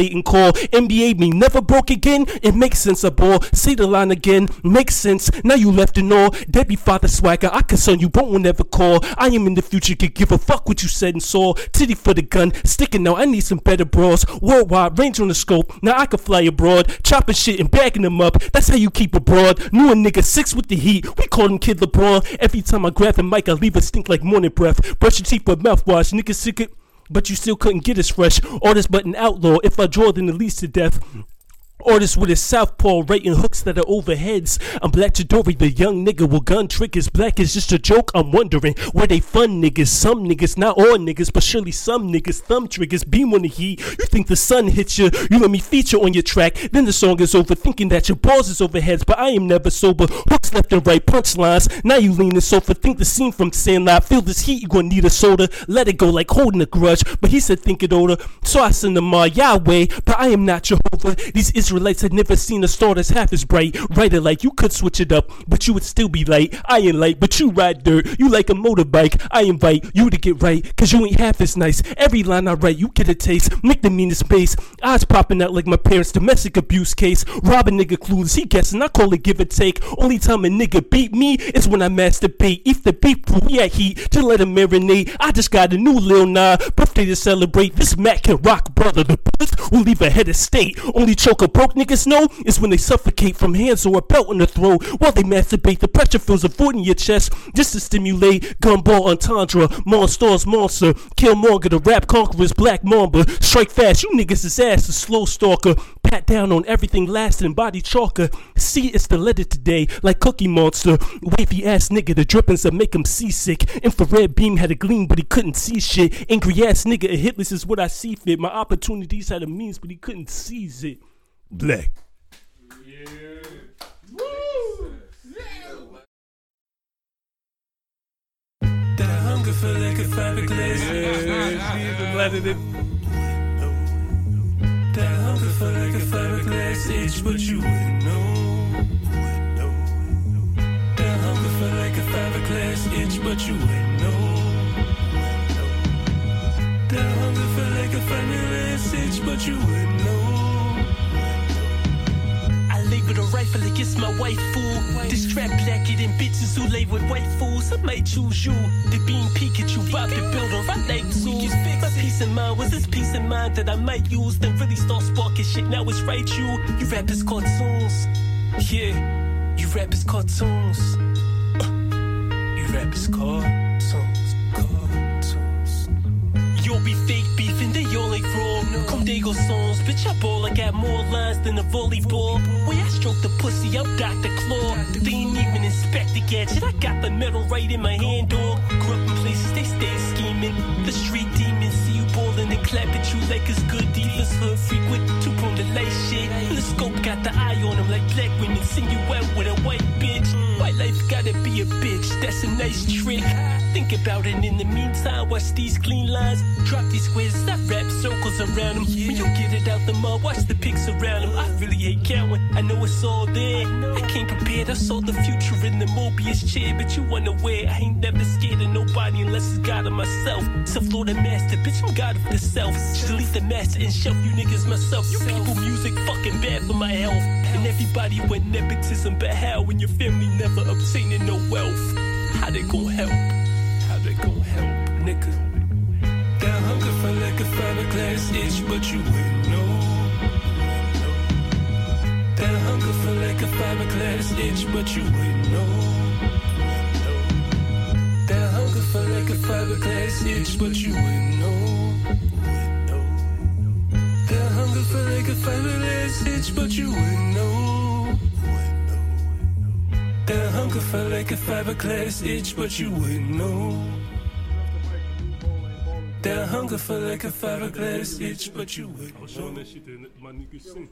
late and call. NBA me never broke again. It makes sense, a ball. Say the line again. Makes sense. Now you left and all. Debbie father swagger. I concern you, but will never call. I am in the future. Could give a fuck what you said and saw. Titty for the gun. Sticking out. I need some better bras. Worldwide range on the scope. Now I can fly abroad. Chopping shit and bagging them up. That's how you keep abroad. Knew a nigga 6 with the heat. We call him Kid LeBron. Every time I grab the mic, I leave it stink like morning breath. Brush your teeth with mouthwash. Niggas sick it, but you still couldn't get as fresh. Artist but an outlaw. If I draw, then it leads to death. Artist with his southpaw writing hooks that are overheads. I'm Black Chidori, the young nigga with gun triggers. Black is just a joke. I'm wondering where they fun niggas. Some niggas, not all niggas, but surely some niggas. Thumb triggers, beam on the heat. You think the sun hits you? You let me feature on your track. Then the song is over, thinking that your balls is overheads, but I am never sober. Hooks left and right, punchlines. Now you lean the sofa. Think the scene from Sandlot. Feel this heat, you gonna need a soda. Let it go like holding a grudge. But he said think it older, so I send him Yahweh. But I am not Jehovah. These Israelites had never seen a star that's half as bright. Write it like you could switch it up, but you would still be light. I ain't light, but you ride dirt. You like a motorbike. I invite you to get right, cause you ain't half as nice. Every line I write, you get a taste. Make the meanest face. Eyes popping out like my parents' domestic abuse case. Rob a nigga clueless, he guessing. I call it give or take. Only time a nigga beat me is when I masturbate. If the beat we at heat, just let him marinate. I just got a new Lil Nas birthday to celebrate. This Mac can rock, brother. The puss will leave a head of state. Only choke a broke niggas know is when they suffocate from hands or a belt on the throat while they masturbate. The pressure feels a void in your chest just to stimulate. Gumball entendre, monsters monster. Killmonger, the rap conquerors, Black Mamba. Strike fast, you niggas is ass, a slow stalker. Pat down on everything lasting, body chalker. See, it's the letter today, like Cookie Monster. Wavy ass nigga, the drippings that make him seasick. Infrared beam had a gleam, but he couldn't see shit. Angry ass nigga, a hitless is what I see fit. My opportunities had a means, but he couldn't seize it. Black. That hunger for like a fiberglass. That hunger for like a fiberglass itch, but you wouldn't know. That hunger for like a fiberglass itch, but you wouldn't know. That hunger for like a fiberglass itch, but you wouldn't know. I lay with a rifle against my white fool. This trap blacker than bitches who lay with white fools. I might choose you. The beam Pikachu, Bob the builder, I like tools. My peace of mind was this peace of mind that I might use. Then really start sparking shit. Now it's right, you rappers cartoons. Yeah, you rappers cartoons. You rappers cartoons. You'll be fake beefing, they all ain't raw. Come Dago songs, bitch, I ball. I got more lines than a volleyball. Way I stroke the pussy, I'm Dr. Claw. They ain't even inspect the gadget. I got the metal right in my hand, dog. Grew up in places, they stay scheming. The street demons see you ballin' and clap at you like it's good defense. Hood frequent, too prone to light shit. And the scope got the eye on them like black women. Sing you out with a white bitch. White life gotta be a bitch, that's a nice trick. Think about it in the meantime, watch these clean lines. Drop these squares, I wrap circles around them. When you get it out the mud, watch the pics around them. I really hate counting, I know it's all there. I can't compare, I saw the future in the Mobius chair. But you unaware, I ain't never scared of nobody unless it's God or myself. Self-Lord and master, bitch, I'm God of the self. Delete the master and shelf you niggas myself. You people music fucking bad for my health. And everybody went nepotism, but how when your family never obtaining no wealth? How they gon' help? How they gon' help, nigga? That hunger for like a fiberglass itch, but you wouldn't know. That hunger for like a fiberglass itch, but you wouldn't know. That hunger for like a fiberglass itch, but you wouldn't know. That hunger for like a fiberglass itch, but you wouldn't know. That hunger for like a fiberglass itch, but you wouldn't know. That hunger for like a fiberglass itch, but you wouldn't know. Showing that shit to my nigga Sin.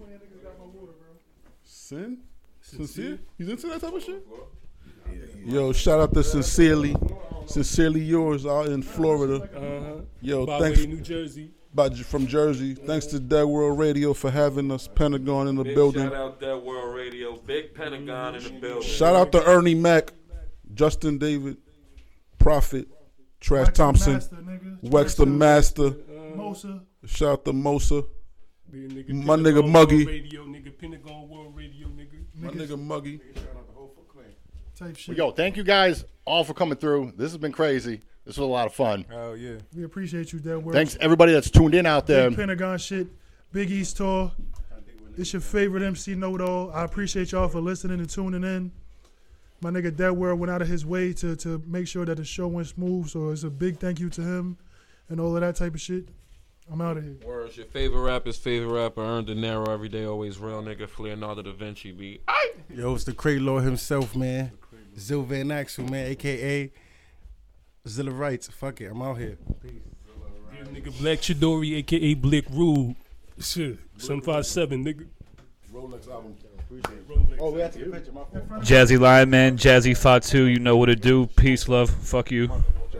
Sin? Sincere? You into that type of shit? Yo, shout out to Sincerely Yours out in Florida. Yo, thanks. New Jersey. From Jersey. Thanks to Dead World Radio for having us. Pentagon in the building. Shout out Dead World Radio. Big Pentagon in the building. Shout out to Ernie Mac, Justin David, Prophet, Trash Thompson, Wex the Master. Mosa. Shout out to Mosa. My nigga Muggy. Radio, nigga, Pentagon World Radio, nigga. My nigga Muggy. Type shit. Yo, thank you guys all for coming through. This has been crazy. This was a lot of fun. Oh, yeah. We appreciate you, Dead World. Thanks everybody that's tuned in out there. Big Pentagon shit. Big East Tour. It's your favorite MC Know-It-All. I appreciate y'all for listening and tuning in. My nigga Dead World went out of his way to make sure that the show went smooth, so it's a big thank you to him and all of that type of shit. I'm out of here. Words, your favorite rapper's favorite rapper, earned De Niro every day, always real nigga, Leonardo da Vinci beat. Yo, it's the Cray Lord himself, man. Zil Van Axel, man, a.k.a. Zilla Rights. Fuck it, I'm out here. Peace. Yeah, nigga, Black Chidori, a.k.a. Blick Rule. Shit, 757, nigga. Rolex album. Oh, we have to get a picture. My fault. Jazzy Lion Man, Jazzy Fatu, you know what to do. Peace, love, fuck you.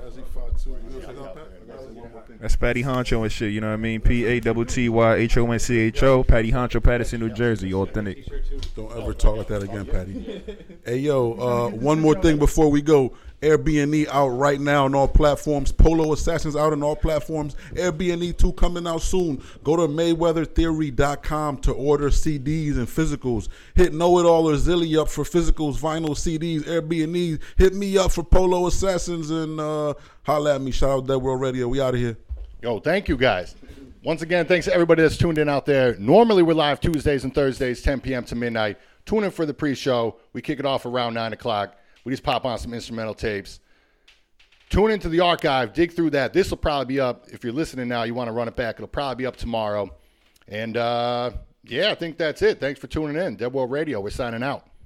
That's Patty Honcho and shit, you know what I mean? PATTYHONCHO, Patty Honcho, Patterson, New Jersey, authentic. Don't ever talk like that again, Patty. Hey, yo, one more thing before we go. Airbnb out right now on all platforms. Polo Assassins out on all platforms. Airbnb 2 coming out soon. Go to MayweatherTheory.com to order CDs and physicals. Hit Know It All or Zilly up for physicals, vinyl, CDs, Airbnb. Hit me up for Polo Assassins and holla at me. Shout out Dead World Radio. We out of here. Yo, thank you guys. Once again, thanks to everybody that's tuned in out there. Normally we're live Tuesdays and Thursdays, 10 p.m. to midnight. Tune in for the pre-show. We kick it off around 9 o'clock. We just pop on some instrumental tapes. Tune into the archive. Dig through that. This will probably be up. If you're listening now, you want to run it back, it'll probably be up tomorrow. And, yeah, I think that's it. Thanks for tuning in. Dead World Radio. We're signing out.